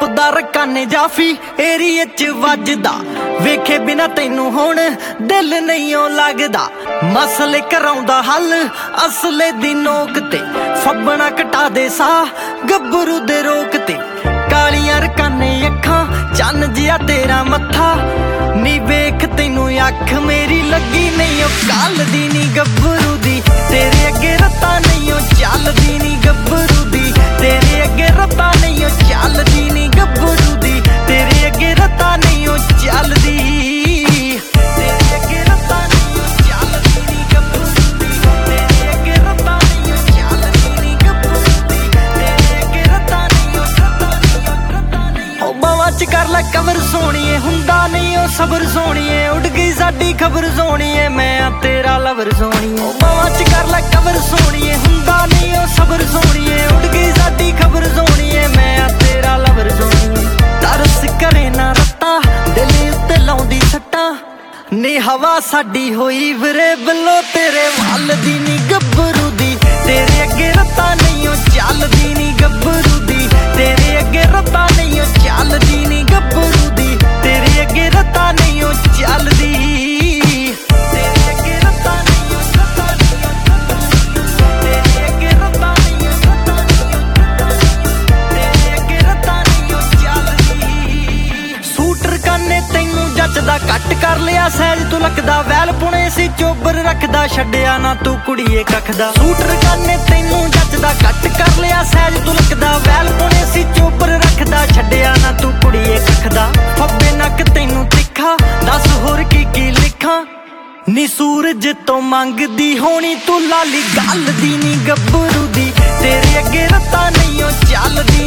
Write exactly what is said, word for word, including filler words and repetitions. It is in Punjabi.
ਟੱਪਦਾ ਰਕਾਨੇ ਜਾਫੀ ਏਰੀਏ ਚ ਵੱਜਦਾ, ਵੇਖੇ ਬਿਨਾ ਤੈਨੂੰ ਹੁਣ ਦਿਲ ਨਹੀਂ ਓ ਲੱਗਦਾ। ਮਸਲੇ ਕਰਾਉਂਦਾ ਹੱਲ ਅਸਲੇ ਦੀ ਨੋਕ ਤੇ, ਫੱਬਣਾ ਘਟਾ ਦੇ ਸਾਹ ਗੱਭਰੂ ਦੇ ਰੋਕ ਤੇ। ਕਾਲੀਆਂ ਰਕਾਨੇ ਅੱਖਾਂ ਚੰਨ ਜਿਹਾ ਤੇਰਾ ਮੱਥਾ, ਨੀ ਵੇਖ ਤੈਨੂੰ ਅੱਖ ਮੇਰੀ ਲੱਗੀ ਨਹੀਂ ਓ ਕੱਲਦੀ ਨੀ ਗੱਭਰੂ ਦੀ। ਤੇਰੇ ਅੱਗੇ ਰੱਤਾ ਨਹੀਂ ਓ ਚੱਲਦੀ ਨੀ ਗੱਭਰੂ ਦੀ, ਤੇਰੇ ਅੱਗੇ ਰੱਤਾ ਨਹੀਂ ਓ ਚੱਲਦੀ ਨੀ ਗੱਭਰੂ ਦੀ, ਤੇਰੇ ਅੱਗੇ ਰੱਤਾ ਨਹੀਂ ਓ ਚੱਲਦੀ, ਤੇਰੇ ਅੱਗੇ ਰੱਤਾ ਨਹੀਂ ਓ ਚੱਲਦੀ ਨੀ ਗੱਭਰੂ ਦੀ, ਤੇਰੇ ਅੱਗੇ ਰੱਤਾ ਨਹੀਂ ਓ ਚੱਲਦੀ ਨੀ ਗੱਭਰੂ ਦੀ, ਤੇਰੇ ਅੱਗੇ ਰੱਤਾ ਨਹੀਂ ਓ ਰੱਤਾ ਨਹੀਂ ਓ ਰੱਤਾ ਨਹੀਂ ਓ। ਬਾਵਾਂ ਚ ਕਰ ਲੈ ਕਵਰ ਸੋਹਣੀਏ, ਹੁੰਦਾ ਨਹੀਂ ਓ ਸਬਰ ਸੋਹਣੀਏ, ਉੱਡ ਗਈ ਸਾਡੀ ਖਬਰ ਸੋਹਣੀਏ, ਮੈਂ ਆ ਤੇਰਾ ਲਵਰ ਸੋਹਣੀਏ। ਬਾਵਾਂ ਚ ਕਰ ਲੈ ਕਵਰ ਸੋਹਣੀਏ, ਹੁੰਦਾ ਨਹੀਂ ਓ ਸਬਰ ਸੋਹਣੀਏ, ਉੱਡ ਗਈ ਸਾਡੀ ਖਬਰ ਸੋਹਣੀਏ, ਮੈਂ ਆ ਤੇਰਾ ਲਵਰ ਸੋਹਣੀਏ। ਤਰਸ ਕਰੇ ਨਾ ਰੱਤਾ ਦਿਲ ਉੱਤੇ ਲਾਉਂਦੀ ਸੱਟਾਂ, ਨੀ ਹਵਾ ਸਾਡੀ ਹੋਈ ਵੀਰੇ ਬਿੱਲੋ ਤੇਰੇ ਵੱਲ ਦੀ ਨੀ ਗੱਭਰੂ ਦੀ, ਤੇਰੇ ਅੱਗੇ ਰੱਤਾ ਨਹੀਂ ਓ ਚੱਲਦੀ ਨੀ ਗੱਭਰੂ ਦੀ, ਤੇਰੇ ਅੱਗੇ ਰੱਤਾ ਨਹੀਂ ਓ ਚੱਲਦੀ ਨੀ ਗੱਭਰੂ ਦੀ, ਤੇਰੇ ਅੱਗੇ ਰੱਤਾ ਨਹੀਂ ਓ ਚੱਲਦੀ, ਤੇਰੇ ਅੱਗੇ ਰੱਤਾ ਨਹੀਂ ਓ ਰੱਤਾ ਨਹੀਂ ਓ ਤੇਰੇ ਅੱਗੇ ਰੱਤਾ ਨਹੀਂ ਓ ਰੱਤਾ ਨਹੀਂ ਓ ਤੇਰੇ ਅੱਗੇ ਰੱਤਾ ਨਹੀਂ ਓ ਚੱਲਦੀ। ਸੂਟ ਰਕਾਨੇ ਤੈਨੂੰ ਜੱਚਦਾ ਕੱਟ ਕਰ ਲਿਆ ਸਹਿਜ ਤੂੰ ਲੱਗਦਾ, ਵੈਲ ਪੁਣੇ ਸੀ ਚੋਬਰ ਰੱਖਦਾ, ਛੱਡਿਆ ਨਾ ਤੂੰ ਕੁੜੀਏ ਕੱਖ ਦਾ। ਸੂਟ ਰਕਾਨੇ ਤੈਨੂੰ ਜੱਚਦਾ ਕੱਟ ਕਰ ਲਿਆ ਸਹਿਜ ਤੂੰ ਲੱਗਦਾ, ਵੈਲ ਪੁਣੇ ਸੀ ਚੋਬਰ ਰੱਖਦਾ, ਛੱਡਿਆ ਨਾ ਤੂੰ ਕੁੜੀਏ ਕੱਖ ਦਾ। ਫੱਬੇ ਨੱਕ ਤੈਨੂੰ ਤਿੱਖਾ ਦੱਸ ਹੋਰ ਕੀ ਕੀ ਲਿਖਾਂ, ਨੀ ਸੂਰਜ ਤੋਂ ਮੰਗਦੀ ਹੋਣੀ ਤੂੰ ਲਾਲੀ ਗੱਲ ਦੀ ਨੀ ਗੱਭਰੂ ਦੀ, ਤੇਰੇ ਅੱਗੇ ਰੱਤਾ ਨਹੀਂ ਓ ਚੱਲਦੀ